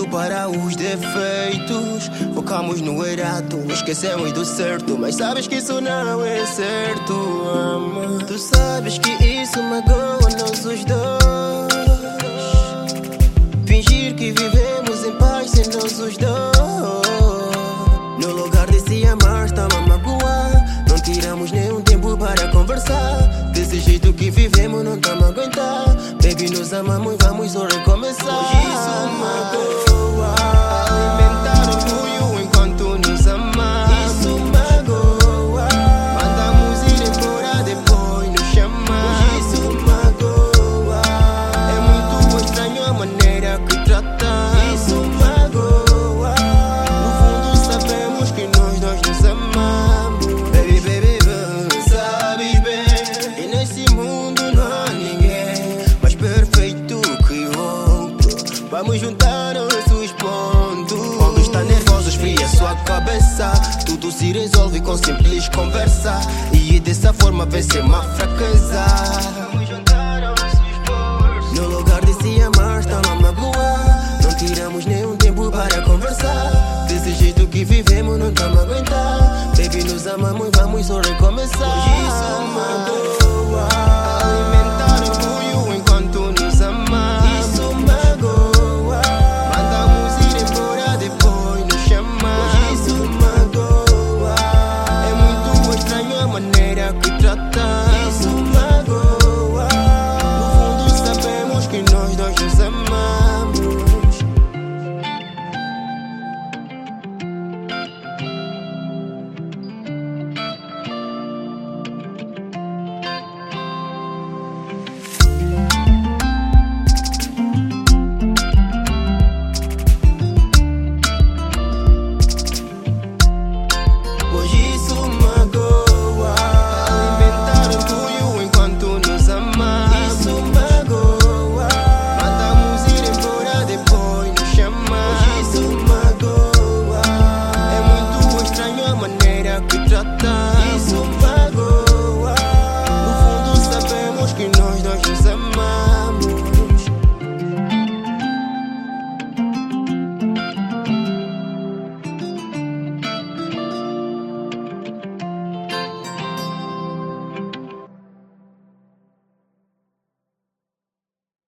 tempo para os defeitos. Focamos no errado, esquecemos do certo. Mas sabes que isso não é certo, ama. Tu sabes que isso magoa-nos os dois. Fingir que vivemos em paz sem nós os dois. No lugar de se amar, está-me a magoar. Não tiramos nenhum tempo para conversar. Desse jeito que vivemos não estamos a aguentar. Baby, nos amamos, vamos só recomeçar. Hoje isso magoa. Alimentar orgulho enquanto nos amamos. Isso magoa. Mandamos ir embora, depois nos chamar. Hoje isso magoa. É muito estranho a maneira que tratamos. Isso magoa. No fundo sabemos que nós dois nos amamos. Baby, baby, baby, sabes bem. E nesse mundo não há ninguém mais perfeito que outro. Vamos juntar nossos pontos. Quando está nervoso, esfria sua cabeça. Tudo se resolve com simples conversa. E dessa forma vence uma fraqueza. Vamos juntar nossos pontos. No lugar de se amar, está-me a magoar. Não tiramos nenhum tempo para conversar. Desse jeito que vivemos não estamos a aguentar. Baby, nos amamos, vamos só recomeçar. Hoje isso magoa. Alimentar orgulho enquanto nos amamos. Isso magoa. Mandamos ir embora, depois nos chamar. Hoje isso magoa. É muito estranho a maneira que tratamos.